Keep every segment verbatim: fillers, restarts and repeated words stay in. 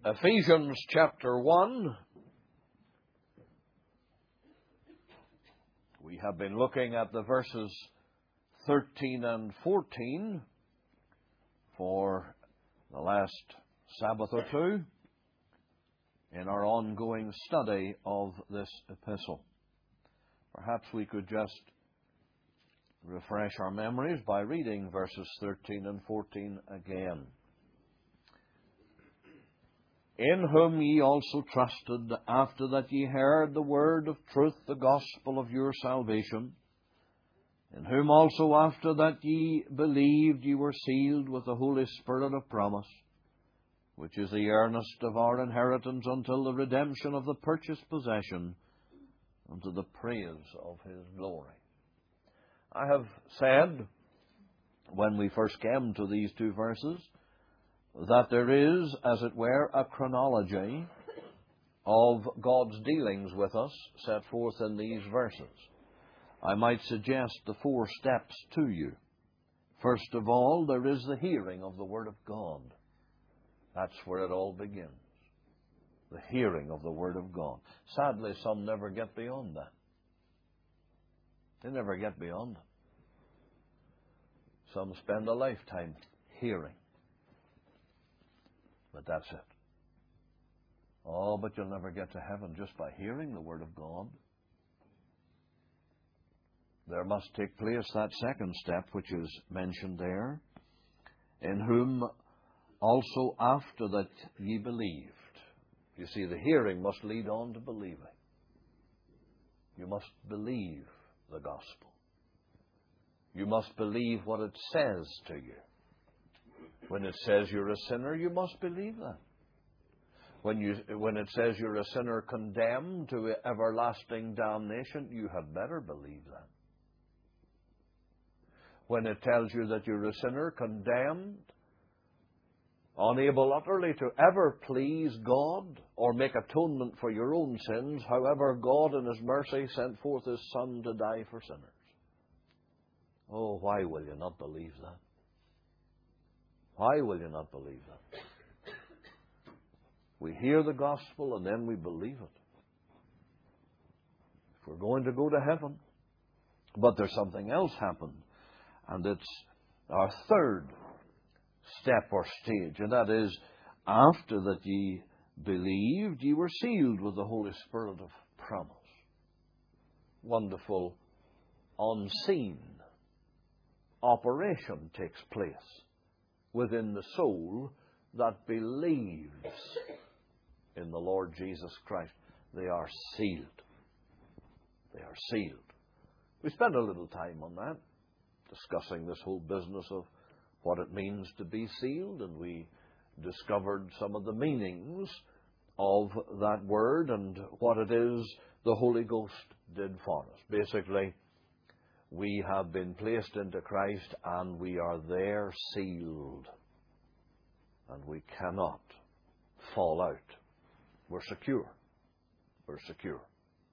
Ephesians chapter one. We have been looking at the verses thirteen and fourteen for the last Sabbath or two in our ongoing study of this epistle. Perhaps we could just refresh our memories by reading verses thirteen and fourteen again. In whom ye also trusted, after that ye heard the word of truth, the gospel of your salvation, in whom also after that ye believed, ye were sealed with the Holy Spirit of promise, which is the earnest of our inheritance until the redemption of the purchased possession, unto the praise of His glory. I have said, when we first came to these two verses, that there is, as it were, a chronology of God's dealings with us set forth in these verses. I might suggest the four steps to you. First of all, there is the hearing of the Word of God. That's where it all begins. The hearing of the Word of God. Sadly, some never get beyond that. They never get beyond it. Some spend a lifetime hearing. But that's it. Oh, but you'll never get to heaven just by hearing the Word of God. There must take place that second step, which is mentioned there, in whom also after that ye believed. You see, the hearing must lead on to believing. You must believe the gospel. You must believe what it says to you. When it says you're a sinner, you must believe that. When you, when it says you're a sinner condemned to everlasting damnation, you had better believe that. When it tells you that you're a sinner condemned, unable utterly to ever please God or make atonement for your own sins, however, God in His mercy sent forth His Son to die for sinners. Oh, why will you not believe that? Why will you not believe that? We hear the gospel and then we believe it. If we're going to go to heaven. But there's something else happened. And it's our third step or stage. And that is, after that ye believed, ye were sealed with the Holy Spirit of promise. Wonderful, unseen operation takes place within the soul that believes in the Lord Jesus Christ. They are sealed. They are sealed. We spent a little time on that, discussing this whole business of what it means to be sealed, and we discovered some of the meanings of that word and what it is the Holy Ghost did for us. Basically, we have been placed into Christ and we are there sealed. And we cannot fall out. We're secure. We're secure.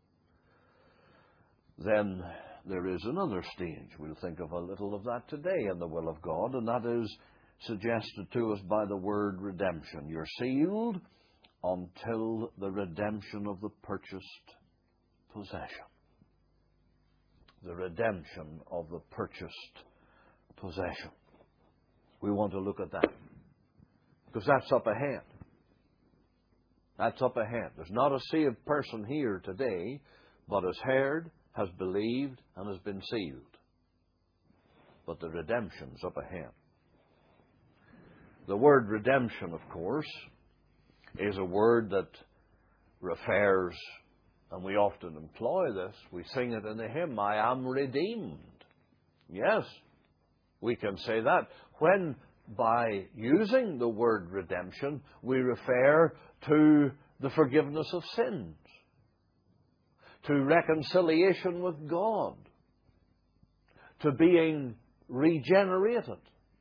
Then there is another stage. We'll think of a little of that today in the will of God, and that is suggested to us by the word redemption. You're sealed until the redemption of the purchased possession. The redemption of the purchased possession. We want to look at that. Because that's up ahead. That's up ahead. There's not a saved person here today, but has heard, has believed, and has been sealed. But the redemption's up ahead. The word redemption, of course, is a word that refers, and we often employ this, we sing it in the hymn, I am redeemed. Yes, we can say that. When, by using the word redemption, we refer to the forgiveness of sins, to reconciliation with God, to being regenerated,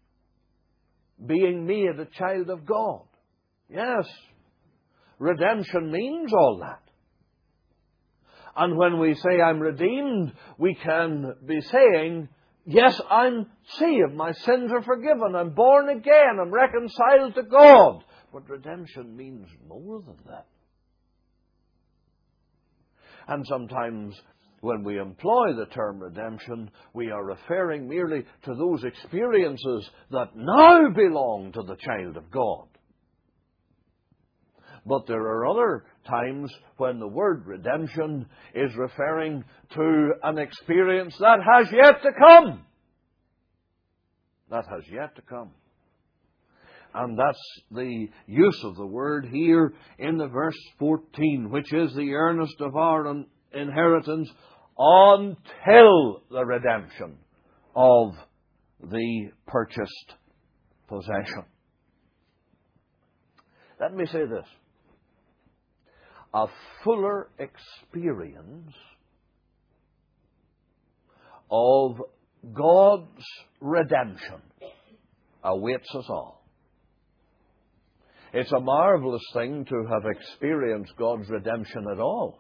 being made a child of God. Yes, redemption means all that. And when we say I'm redeemed, we can be saying, yes, I'm saved. My sins are forgiven. I'm born again. I'm reconciled to God. but redemption means more than that. And sometimes when we employ the term redemption, we are referring merely to those experiences that now belong to the child of God. But there are other times when the word redemption is referring to an experience that has yet to come. That has yet to come. And that's the use of the word here in the verse fourteen, which is the earnest of our inheritance until the redemption of the purchased possession. Let me say this. A fuller experience of God's redemption awaits us all. It's a marvelous thing to have experienced God's redemption at all.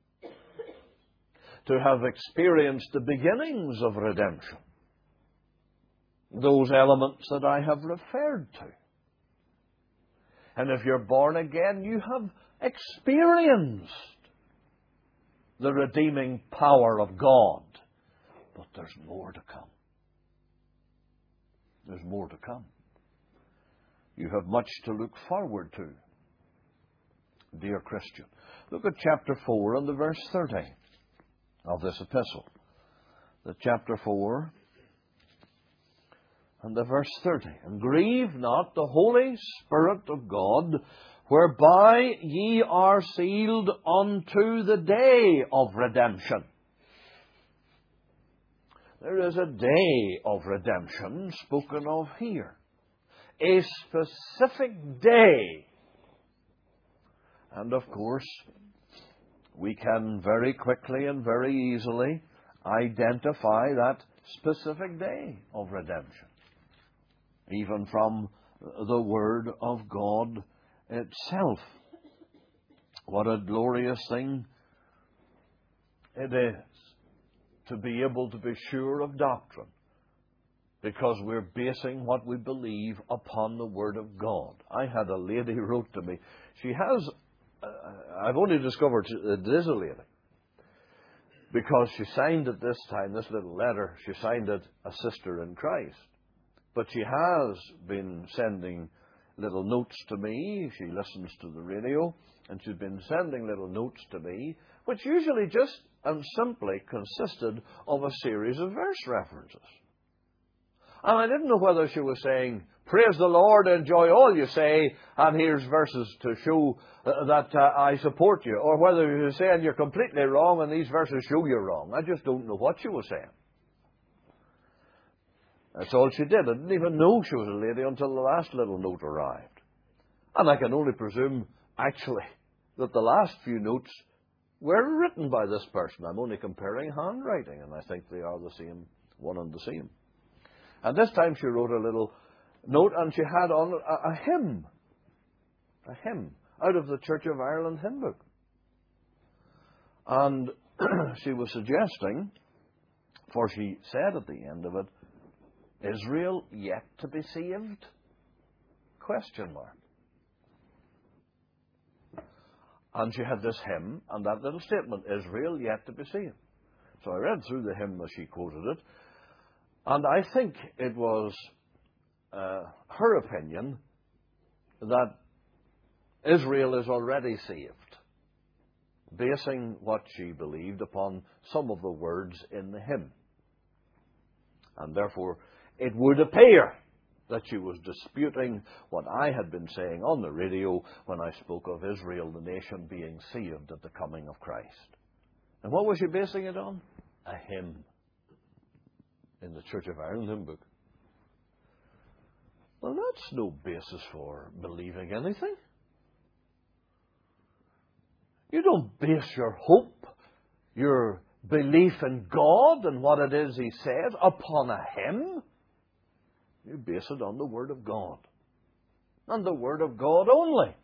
To have experienced the beginnings of redemption. Those elements that I have referred to. And if you're born again, you have experienced the redeeming power of God. But there's more to come. There's more to come. You have much to look forward to, dear Christian. Look at chapter four and the verse thirty of this epistle. The chapter four and the verse thirty. And grieve not the Holy Spirit of God, whereby ye are sealed unto the day of redemption. There is a day of redemption spoken of here. A specific day. And of course, we can very quickly and very easily identify that specific day of redemption. Even from the Word of God itself. What a glorious thing it is to be able to be sure of doctrine, because we're basing what we believe upon the Word of God. I had a lady who wrote to me. She has, uh, I've only discovered it is a lady, because she signed it this time, this little letter, she signed it a sister in Christ. But she has been sending little notes to me. She listens to the radio, and she's been sending little notes to me, which usually just and simply consisted of a series of verse references. And I didn't know whether she was saying, praise the Lord, enjoy all you say, and here's verses to show that uh, I support you, or whether she was saying you're completely wrong and these verses show you're wrong. I just don't know what she was saying. That's all she did. I didn't even know she was a lady until the last little note arrived. And I can only presume, actually, that the last few notes were written by this person. I'm only comparing handwriting, and I think they are the same, one and the same. And this time she wrote a little note, and she had on a, a hymn. A hymn out of the Church of Ireland hymn book. And she was suggesting, for she said at the end of it, Israel yet to be saved? Question mark. And she had this hymn and that little statement, Israel yet to be saved. So I read through the hymn as she quoted it, and I think it was uh, her opinion that Israel is already saved, basing what she believed upon some of the words in the hymn. And therefore, it would appear that she was disputing what I had been saying on the radio when I spoke of Israel, the nation, being saved at the coming of Christ. And what was she basing it on? A hymn in the Church of Ireland hymn book. Well, that's no basis for believing anything. You don't base your hope, your belief in God and what it is He said upon a hymn. You base it on the Word of God. And the Word of God only.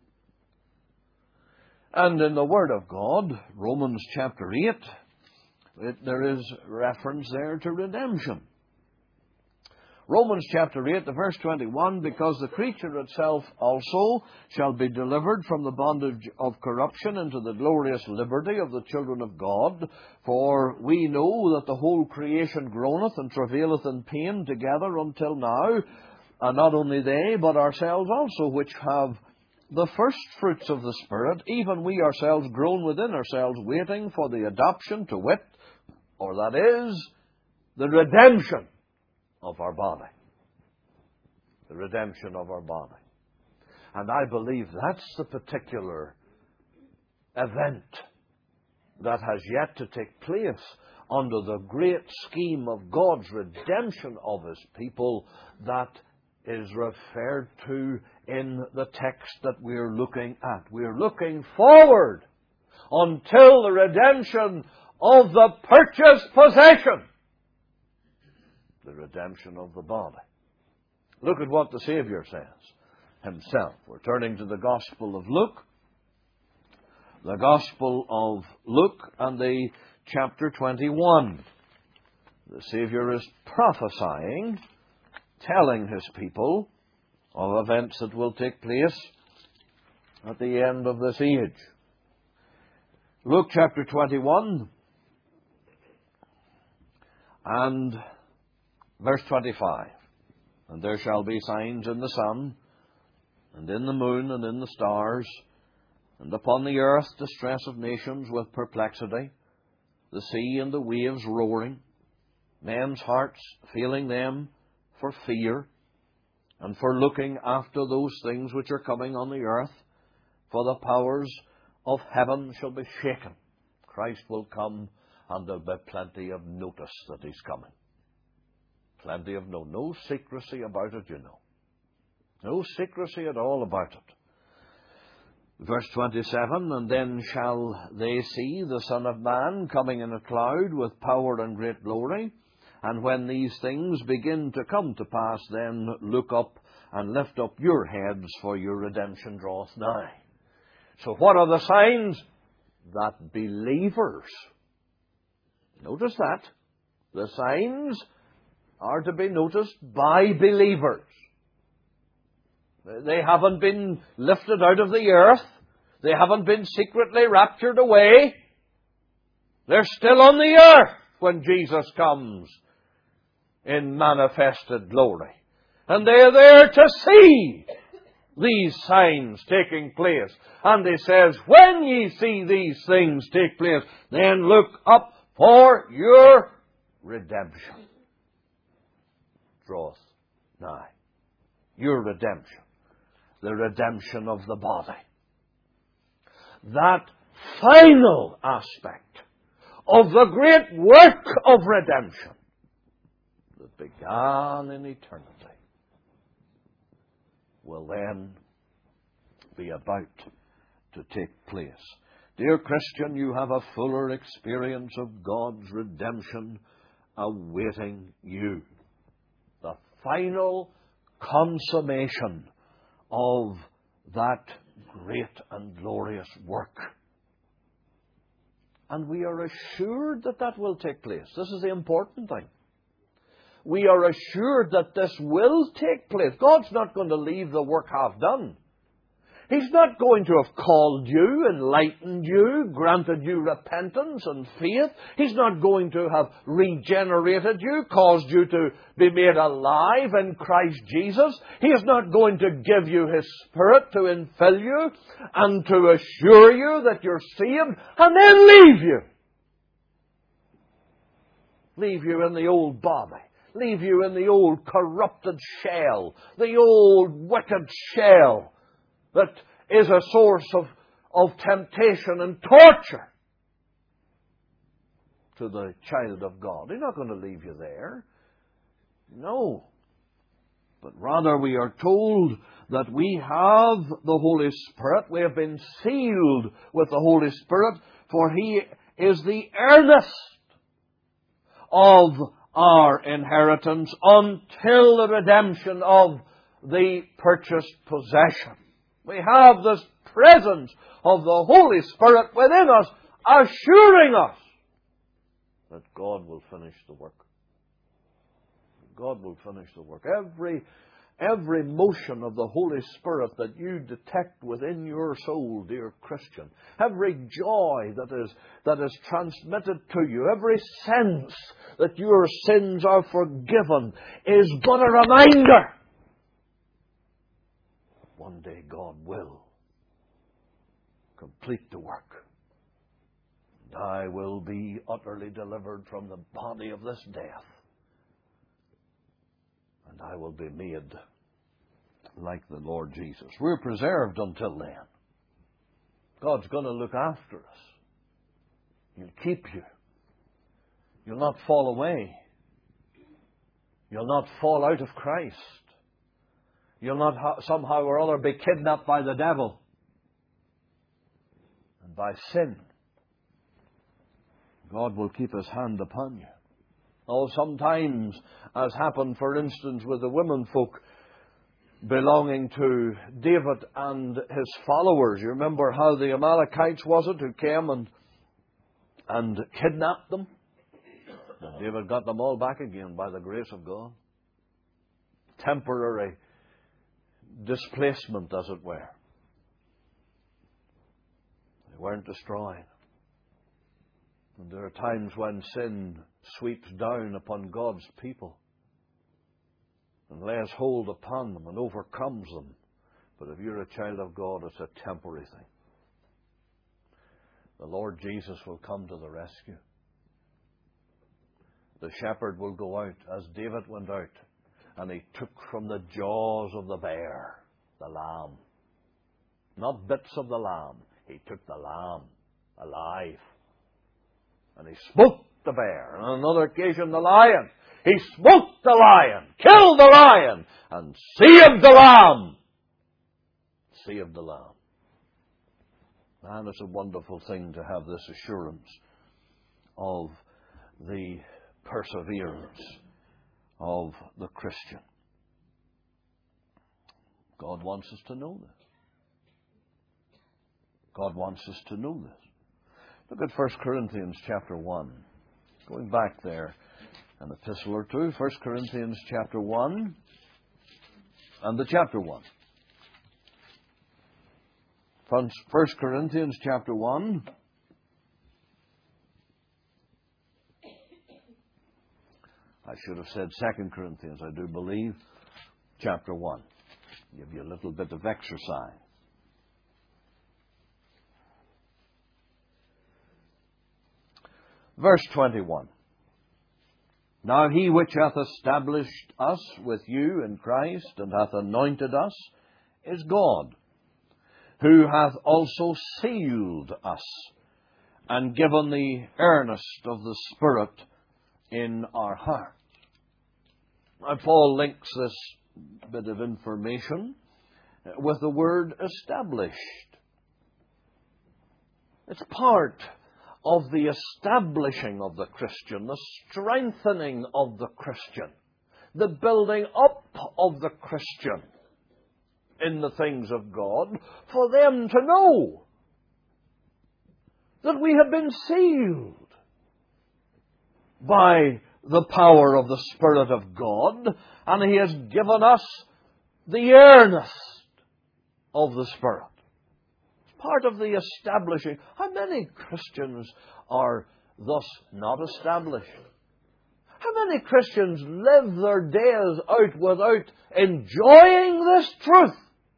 And in the Word of God, Romans chapter eight, it, there is reference there to redemption. Romans chapter eight, the verse twenty-one, because the creature itself also shall be delivered from the bondage of corruption into the glorious liberty of the children of God. For we know that the whole creation groaneth and travaileth in pain together until now. And not only they, but ourselves also, which have the first fruits of the Spirit, even we ourselves groan within ourselves, waiting for the adoption, to wit, or that is, the redemption of our body. The redemption of our body. And I believe that's the particular event that has yet to take place under the great scheme of God's redemption of His people that is referred to in the text that we're looking at. We're looking forward until the redemption of the purchased possession. The redemption of the body. Look at what the Savior says Himself. We're turning to the Gospel of Luke. The Gospel of Luke and the chapter twenty-one. The Savior is prophesying, telling His people of events that will take place at the end of this age. Luke chapter twenty-one and verse twenty-five. And there shall be signs in the sun, and in the moon, and in the stars, and upon the earth distress of nations with perplexity, the sea and the waves roaring, men's hearts failing them for fear, and for looking after those things which are coming on the earth, for the powers of heaven shall be shaken. Christ will come, and there'll be plenty of notice that He's coming. Plenty of no, no secrecy about it, you know. No secrecy at all about it. Verse twenty-seven, and then shall they see the Son of Man coming in a cloud with power and great glory. And when these things begin to come to pass, then look up and lift up your heads, for your redemption draweth nigh. So what are the signs? That believers, notice that, the signs are to be noticed by believers. They haven't been lifted out of the earth. They haven't been secretly raptured away. They're still on the earth when Jesus comes in manifested glory. And they're there to see these signs taking place. And He says, when ye see these things take place, then look up, for your redemption draweth nigh. Your redemption. The redemption of the body. That final aspect of the great work of redemption that began in eternity will then be about to take place. Dear Christian, you have a fuller experience of God's redemption awaiting you. The final consummation of that great and glorious work. And we are assured that that will take place. This is the important thing. We are assured that this will take place. God's not going to leave the work half done. He's not going to have called you, enlightened you, granted you repentance and faith. He's not going to have regenerated you, caused you to be made alive in Christ Jesus. He is not going to give you His Spirit to infill you and to assure you that you're saved and then leave you. Leave you in the old body. Leave you in the old corrupted shell, the old wicked shell that is a source of, of temptation and torture to the child of God. He's not going to leave you there. No. But rather we are told that we have the Holy Spirit. We have been sealed with the Holy Spirit, for He is the earnest of our inheritance until the redemption of the purchased possession. We have this presence of the Holy Spirit within us, assuring us that God will finish the work. God will finish the work. Every Every motion of the Holy Spirit that you detect within your soul, dear Christian, every joy that is, that is transmitted to you, every sense that your sins are forgiven is but a reminder. One day God will complete the work. And I will be utterly delivered from the body of this death. And I will be made like the Lord Jesus. We're preserved until then. God's going to look after us. He'll keep you. You'll not fall away. You'll not fall out of Christ. You'll not ha- somehow or other be kidnapped by the devil and by sin. God will keep His hand upon you. Oh, sometimes, as happened, for instance, with the women folk belonging to David and his followers. You remember how the Amalekites, was it, who came and, and kidnapped them? And David got them all back again by the grace of God. Temporary displacement, as it were. They weren't destroyed. And there are times when sin sweeps down upon God's people and lays hold upon them and overcomes them. But if you're a child of God, it's a temporary thing. The Lord Jesus will come to the rescue. The shepherd will go out as David went out, and he took from the jaws of the bear the lamb. Not bits of the lamb. He took the lamb alive. And he smote the bear. And on another occasion, the lion. He smote the lion, killed the lion, and saved the lamb. Saved the lamb. Man, it's a wonderful thing to have this assurance of the perseverance of the Christian. God wants us to know this. God wants us to know this. Look at First Corinthians chapter one. Going back there an epistle or two. First Corinthians chapter one and the chapter one. First Corinthians chapter one. I should have said Second Corinthians, I do believe. Chapter one. Give you a little bit of exercise. Verse twenty-one. Now he which hath established us with you in Christ, and hath anointed us, is God, who hath also sealed us, and given the earnest of the Spirit in our heart. Now Paul links this bit of information with the word established. It's part of the establishing of the Christian, the strengthening of the Christian, the building up of the Christian in the things of God, for them to know that we have been sealed by the power of the Spirit of God, and He has given us the earnest of the Spirit. Part of the establishing. How many Christians are thus not established? How many Christians live their days out without enjoying this truth?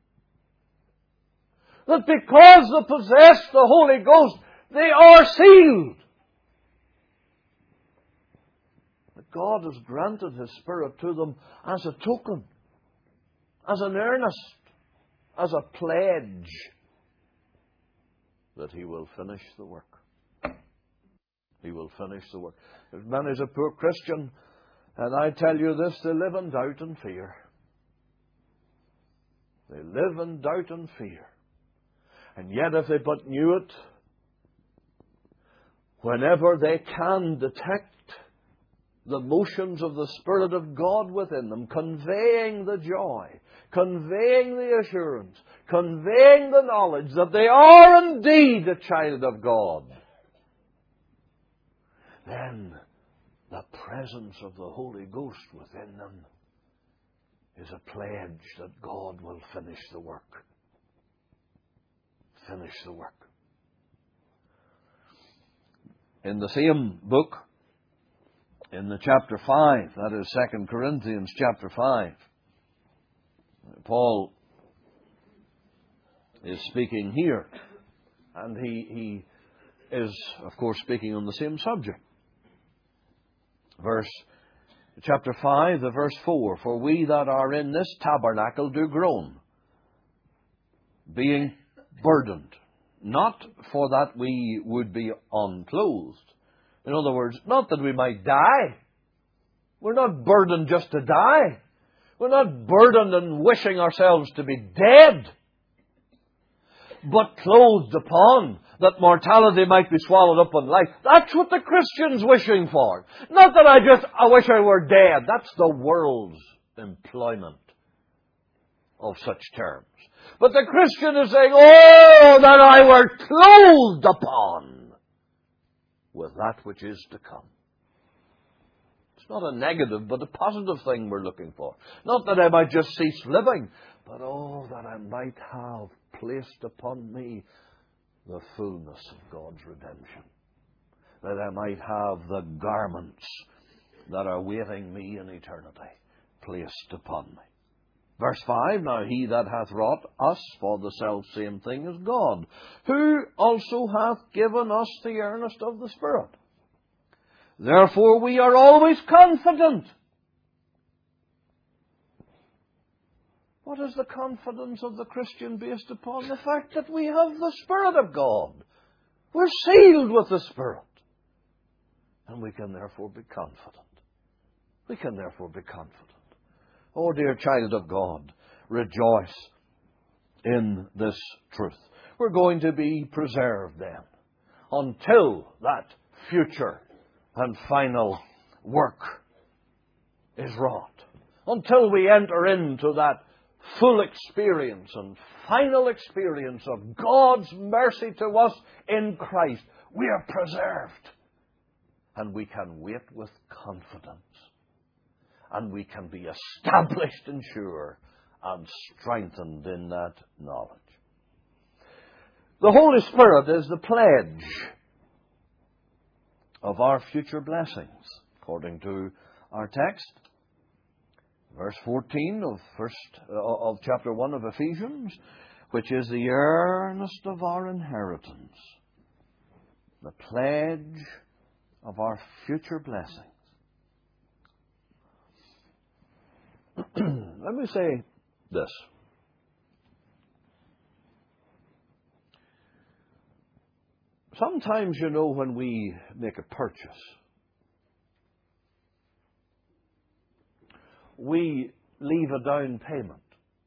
That because they possess the Holy Ghost, they are sealed. That God has granted His Spirit to them as a token, as an earnest, as a pledge that He will finish the work. He will finish the work. There's many's a poor Christian, and I tell you this, they live in doubt and fear. They live in doubt and fear. And yet if they but knew it, whenever they can detect the motions of the Spirit of God within them, conveying the joy, conveying the assurance, conveying the knowledge that they are indeed a child of God, then the presence of the Holy Ghost within them is a pledge that God will finish the work. Finish the work. In the same book, in the chapter five, that is Second Corinthians chapter five, Paul is speaking here, and he, he is, of course, speaking on the same subject. Verse, chapter five, the verse four, for we that are in this tabernacle do groan, being burdened, not for that we would be unclothed. In other words, not that we might die. We're not burdened just to die. We're not burdened and wishing ourselves to be dead, but clothed upon, that mortality might be swallowed up in life. That's what the Christian's wishing for. Not that I just, I wish I were dead. That's the world's employment of such terms. But the Christian is saying, oh, that I were clothed upon with that which is to come. It's not a negative, but a positive thing we're looking for. Not that I might just cease living, but oh, that I might have placed upon me the fullness of God's redemption. That I might have the garments that are waiting me in eternity placed upon me. Verse five, now he that hath wrought us for the selfsame thing is God, who also hath given us the earnest of the Spirit. Therefore we are always confident. What is the confidence of the Christian based upon? The fact that we have the Spirit of God. We're sealed with the Spirit. And we can therefore be confident. We can therefore be confident. Oh, dear child of God, rejoice in this truth. We're going to be preserved then until that future and final work is wrought. Until we enter into that full experience and final experience of God's mercy to us in Christ, we are preserved. And we can wait with confidence. And we can be established and sure and strengthened in that knowledge. The Holy Spirit is the pledge of our future blessings, according to our text. Verse fourteen of first uh, of chapter one of Ephesians, which is the earnest of our inheritance, the pledge of our future blessings. Let me say this. Sometimes, you know, when we make a purchase, we leave a down payment.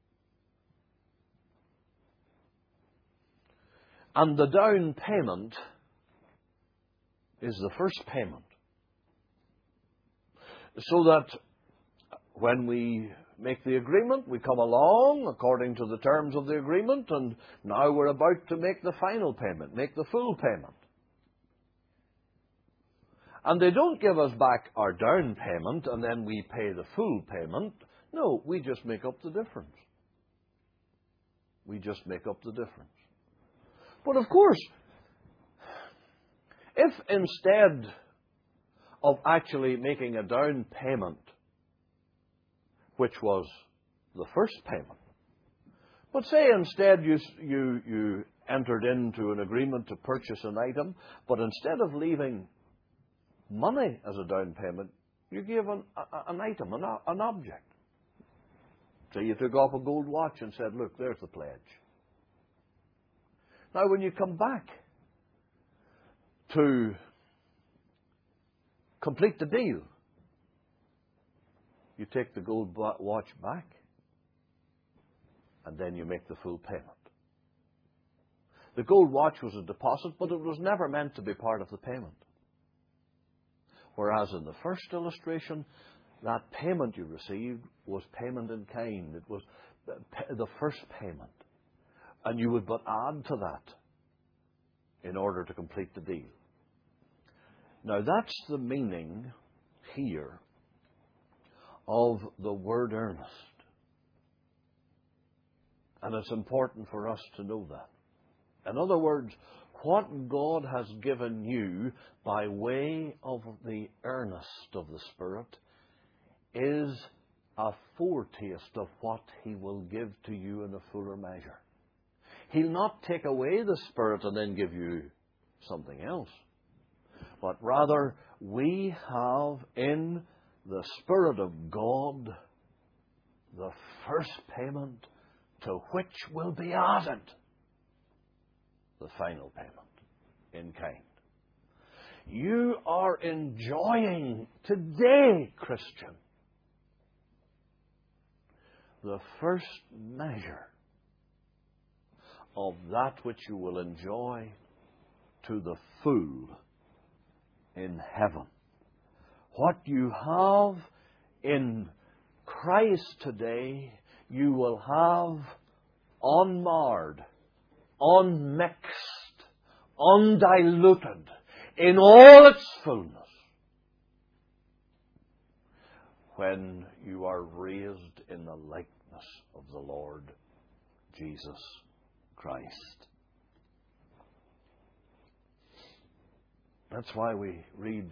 And the down payment is the first payment. So that when we make the agreement, we come along according to the terms of the agreement, and now we're about to make the final payment, make the full payment. And they don't give us back our down payment and then we pay the full payment. No, we just make up the difference. We just make up the difference. But of course, if instead of actually making a down payment, which was the first payment, but say instead you, you, you entered into an agreement to purchase an item, but instead of leaving money as a down payment, you gave an, a, an item, an, an object. So you took off a gold watch and said, look, there's the pledge. Now when you come back to complete the deal, you take the gold watch back and then you make the full payment. The gold watch was a deposit, but it was never meant to be part of the payment. Whereas in the first illustration, that payment you received was payment in kind. It was the first payment. And you would but add to that in order to complete the deal. Now that's the meaning here of the word earnest. And it's important for us to know that. In other words, what God has given you by way of the earnest of the Spirit is a foretaste of what He will give to you in a fuller measure. He'll not take away the Spirit and then give you something else. But rather, we have in the Spirit of God the first payment, to which will be added the final payment in kind. You are enjoying today, Christian, the first measure of that which you will enjoy to the full in heaven. What you have in Christ today, you will have unmarred, unmixed, undiluted, in all its fullness, when you are raised in the likeness of the Lord Jesus Christ. That's why we read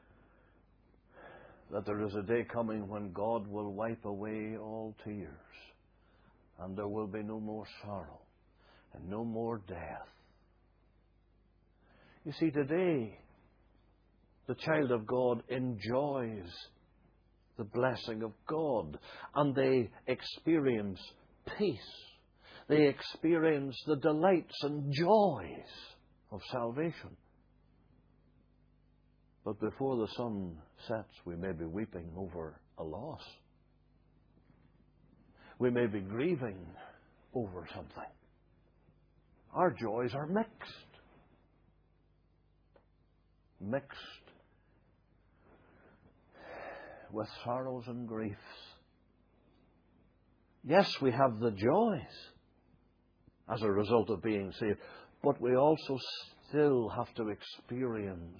that there is a day coming when God will wipe away all tears, and there will be no more sorrow and no more death. You see, today the child of God enjoys the blessing of God, and they experience peace. They experience the delights and joys of salvation. But before the sun sets, we may be weeping over a loss. We may be grieving over something. Our joys are mixed. Mixed with sorrows and griefs. Yes, we have the joys as a result of being saved, but we also still have to experience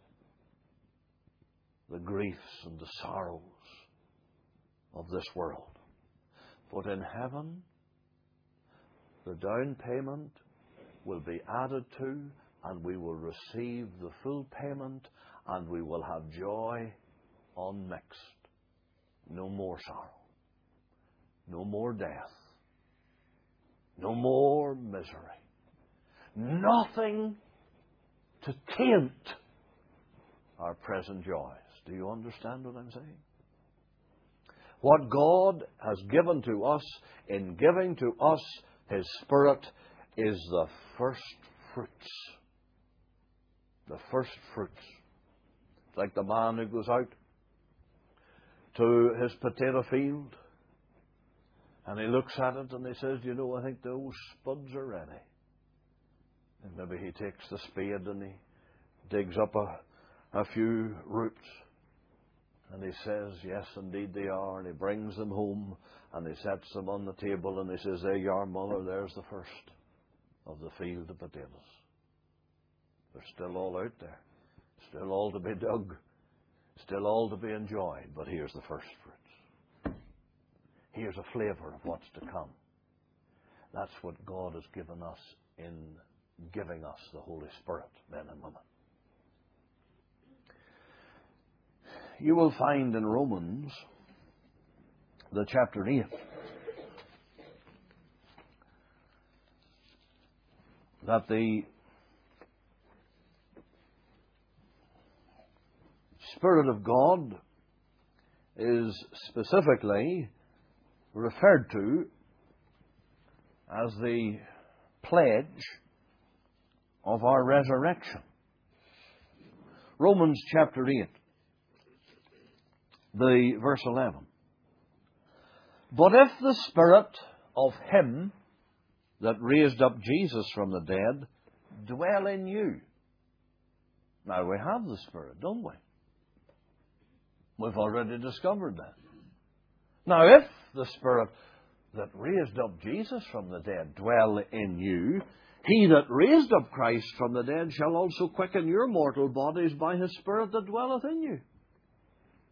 the griefs and the sorrows of this world. But in heaven, the down payment will be added to, and we will receive the full payment, and we will have joy unmixed. No more sorrow. No more death. No more misery. Nothing to taint our present joys. Do you understand what I'm saying? What God has given to us in giving to us His Spirit is the first fruits. The first fruits. It's like the man who goes out to his potato field and he looks at it and he says, you know, I think those spuds are ready. And maybe he takes the spade and he digs up a, a few roots. And he says, yes, indeed they are. And he brings them home and he sets them on the table and he says, there you are, Mother, there's the first of the field of potatoes. They're still all out there. Still all to be dug. Still all to be enjoyed. But here's the first fruits. Here's a flavour of what's to come. That's what God has given us in giving us the Holy Spirit, men and women. You will find in Romans, the chapter eight, that the Spirit of God is specifically referred to as the pledge of our resurrection. Romans chapter eight. The verse eleven. But if the Spirit of Him that raised up Jesus from the dead dwell in you. Now we have the Spirit, don't we? We've already discovered that. Now if the Spirit that raised up Jesus from the dead dwell in you, He that raised up Christ from the dead shall also quicken your mortal bodies by His Spirit that dwelleth in you.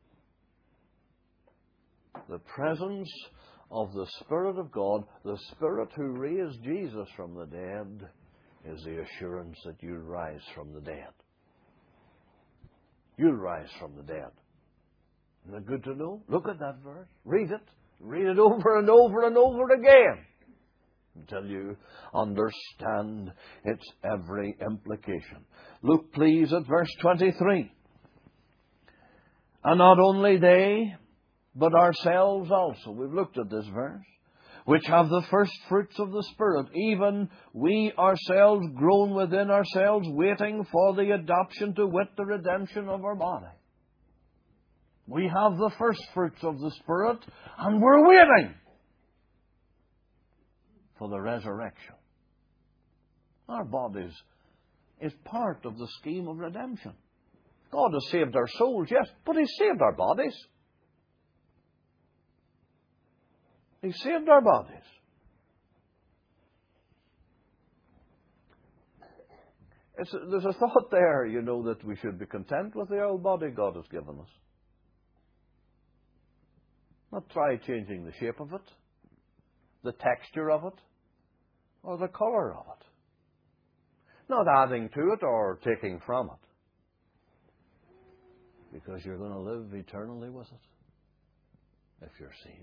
The presence of the Spirit of God, the Spirit who raised Jesus from the dead, is the assurance that you'll rise from the dead. You'll rise from the dead. Isn't it good to know? Look at that verse. Read it. Read it over and over and over again until you understand its every implication. Look, please, at verse twenty-three. And not only they, but ourselves also. We've looked at this verse. Which have the first fruits of the Spirit, even we ourselves groan within ourselves, waiting for the adoption, to wit, the redemption of our body. We have the first fruits of the Spirit, and we're waiting for the resurrection. Our bodies is part of the scheme of redemption. God has saved our souls, yes, but He's saved our bodies. He saved our bodies. It's, there's a thought there, you know, that we should be content with the old body God has given us. Not try changing the shape of it, the texture of it, or the colour of it. Not adding to it or taking from it. Because you're going to live eternally with it if you're saved.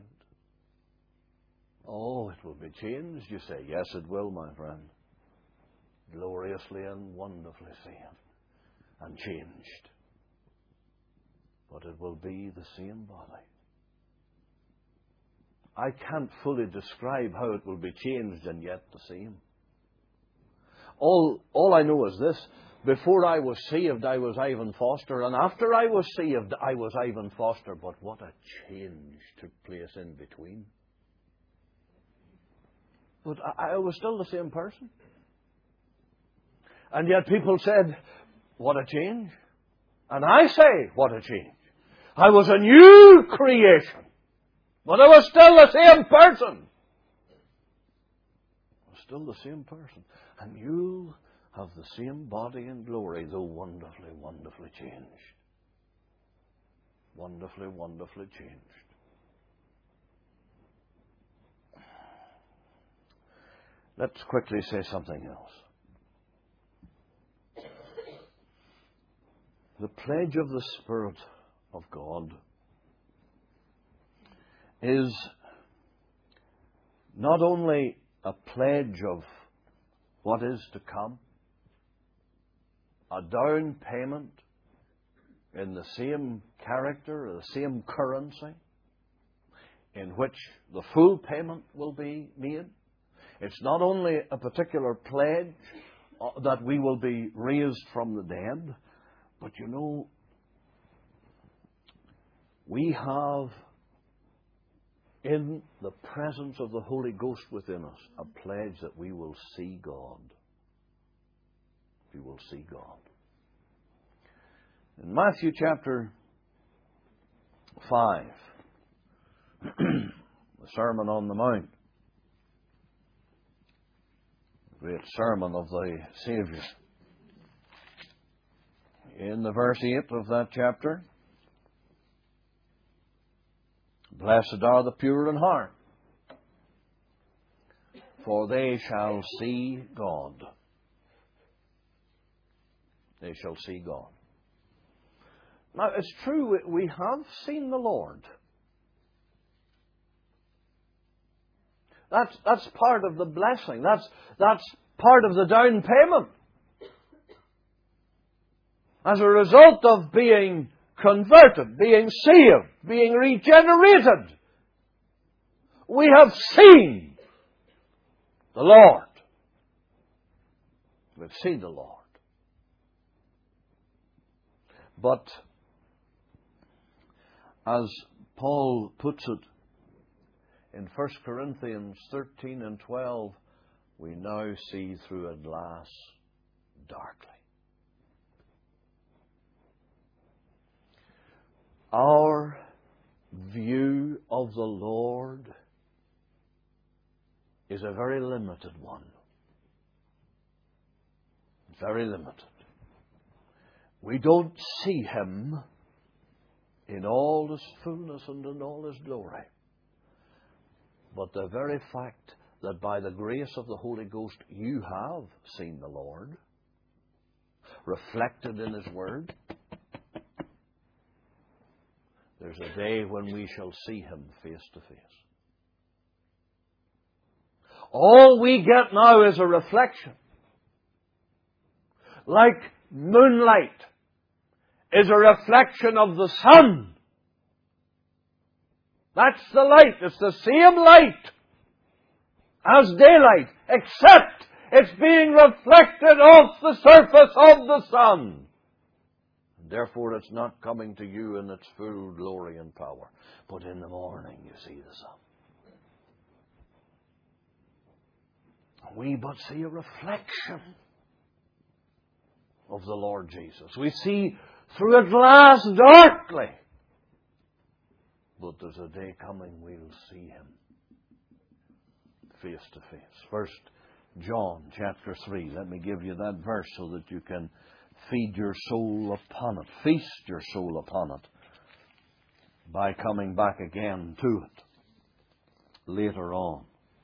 Oh, it will be changed, you say. Yes, it will, my friend. Gloriously and wonderfully saved and changed. But it will be the same body. I can't fully describe how it will be changed and yet the same. All, all I know is this. Before I was saved, I was Ivan Foster. And after I was saved, I was Ivan Foster. But what a change took place in between. But I was still the same person. And yet people said, what a change. And I say, what a change. I was a new creation. But I was still the same person. I was still the same person. And you have the same body and glory, though wonderfully, wonderfully changed. Wonderfully, wonderfully changed. Let's quickly say something else. The pledge of the Spirit of God is not only a pledge of what is to come, a down payment in the same character, or the same currency, in which the full payment will be made. It's not only a particular pledge that we will be raised from the dead, but you know, we have in the presence of the Holy Ghost within us a pledge that we will see God. We will see God. In Matthew chapter five, the Sermon on the Mount, great sermon of the Saviour. In the verse eight of that chapter, blessed are the pure in heart, for they shall see God. They shall see God. Now, it's true, we have seen the Lord. That's, that's part of the blessing. That's, that's part of the down payment. As a result of being converted, being saved, being regenerated, we have seen the Lord. We've seen the Lord. But, as Paul puts it in First Corinthians thirteen and twelve, we now see through a glass darkly. Our view of the Lord is a very limited one. Very limited. We don't see Him in all His fullness and in all His glory. But the very fact that by the grace of the Holy Ghost you have seen the Lord, reflected in His Word, there's a day when we shall see Him face to face. All we get now is a reflection. Like moonlight is a reflection of the sun. That's the light. It's the same light as daylight, except it's being reflected off the surface of the sun. Therefore, it's not coming to you in its full glory and power. But in the morning, you see the sun. We but see a reflection of the Lord Jesus. We see through a glass darkly. But there's a day coming we'll see Him face to face. First John chapter three. Let me give you that verse so that you can feed your soul upon it. Feast your soul upon it by coming back again to it later on.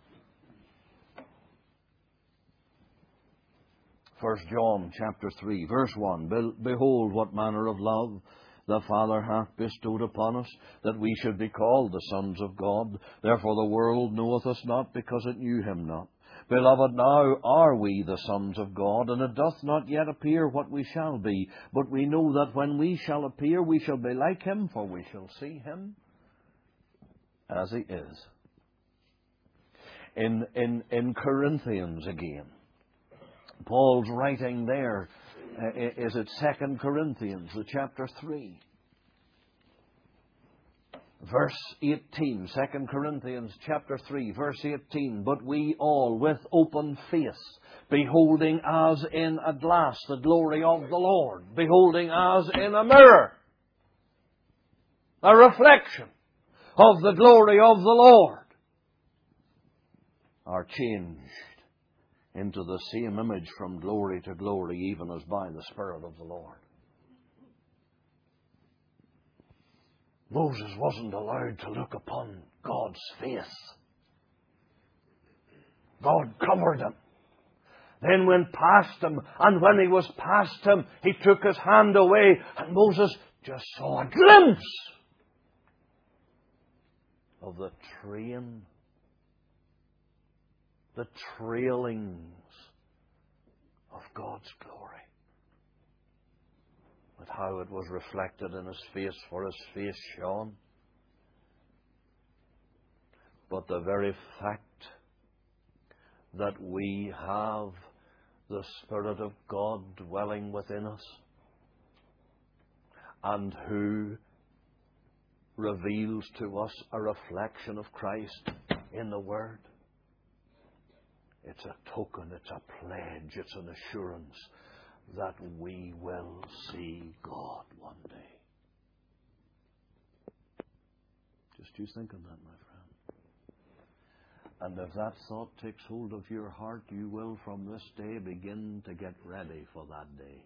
First John chapter three, verse one. Behold, what manner of love the Father hath bestowed upon us, that we should be called the sons of God. Therefore the world knoweth us not, because it knew Him not. Beloved, now are we the sons of God, and it doth not yet appear what we shall be. But we know that when we shall appear, we shall be like Him, for we shall see Him as He is. In, in, in Corinthians again, Paul's writing there, uh, is it Second Corinthians, the chapter three, verse eighteen. Second Corinthians chapter three, verse eighteen. But we all with open face, beholding as in a glass the glory of the Lord, beholding as in a mirror, a reflection of the glory of the Lord, are changed into the same image from glory to glory, even as by the Spirit of the Lord. Moses wasn't allowed to look upon God's face. God covered him, then went past him, and when he was past him, He took his hand away, and Moses just saw a glimpse of the train, the trailings of God's glory. But how it was reflected in his face, for his face shone. But the very fact that we have the Spirit of God dwelling within us, and who reveals to us a reflection of Christ in the Word, it's a token, it's a pledge, it's an assurance that we will see God one day. Just you think on that, my friend. And if that thought takes hold of your heart, you will from this day begin to get ready for that day.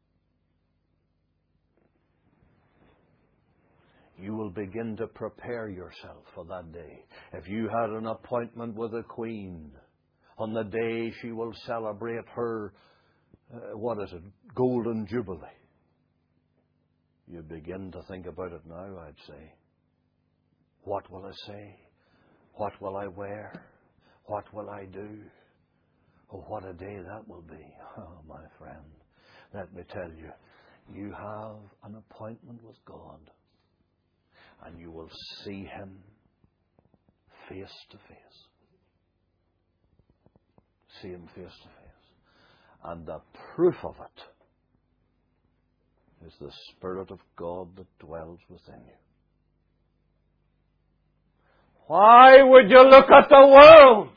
You will begin to prepare yourself for that day. If you had an appointment with a queen on the day she will celebrate her, uh, what is it, golden jubilee, you begin to think about it now, I'd say. What will I say? What will I wear? What will I do? Oh, what a day that will be. Oh, my friend, let me tell you, you have an appointment with God, and you will see Him face to face. See Him face to face. And the proof of it is the Spirit of God that dwells within you. Why would you look at the world?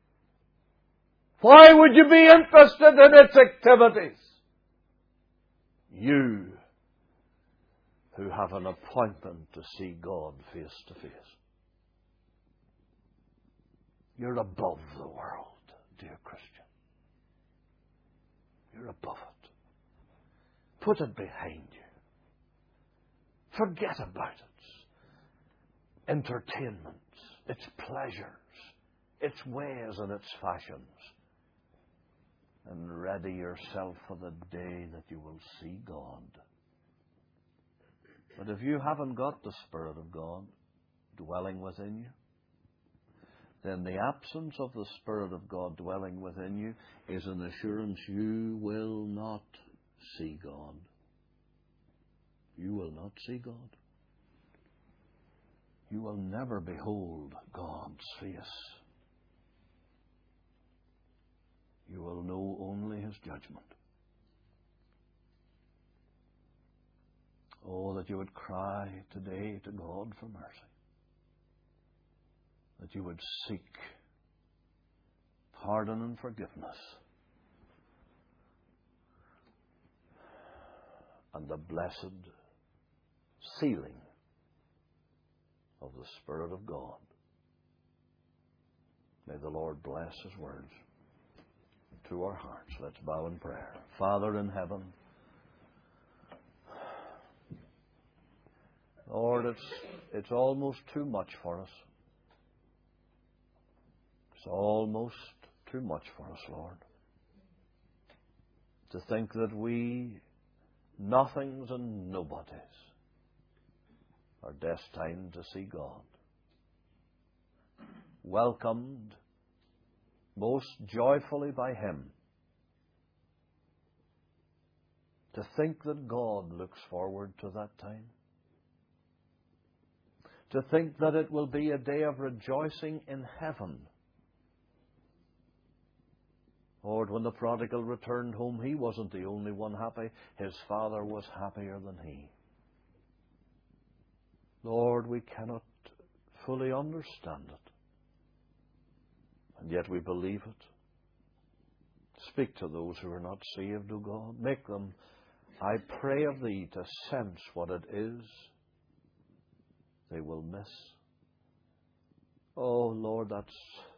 Why would you be interested in its activities? You who have an appointment to see God face to face. You're above the world, dear Christian. You're above it. Put it behind you. Forget about its entertainments, its pleasures, its ways and its fashions, and ready yourself for the day that you will see God. But if you haven't got the Spirit of God dwelling within you, then the absence of the Spirit of God dwelling within you is an assurance you will not see God. You will not see God. You will never behold God's face. You will know only His judgment. Oh, that you would cry today to God for mercy. That you would seek pardon and forgiveness and the blessed sealing of the Spirit of God. May the Lord bless His words to our hearts. Let's bow in prayer. Father in heaven, Lord, it's, it's almost too much for us. It's almost too much for us, Lord, to think that we, nothings and nobodies, are destined to see God. Welcomed most joyfully by Him. To think that God looks forward to that time. To think that it will be a day of rejoicing in heaven. Lord, when the prodigal returned home, he wasn't the only one happy. His father was happier than he. Lord, we cannot fully understand it. And yet we believe it. Speak to those who are not saved, O God. Make them, I pray of Thee, to sense what it is they will miss. Oh, Lord, that's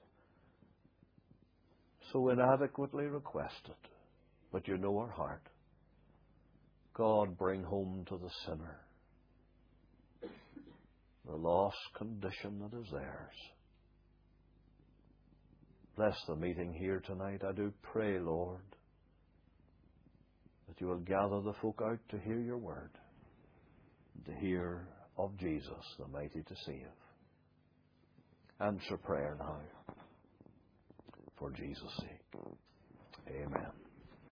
so inadequately requested. But You know our heart. God, bring home to the sinner the lost condition that is theirs. Bless the meeting here tonight. I do pray, Lord, that You will gather the folk out to hear Your word, to hear of Jesus, the mighty to save. Answer prayer now, for Jesus' sake. Amen.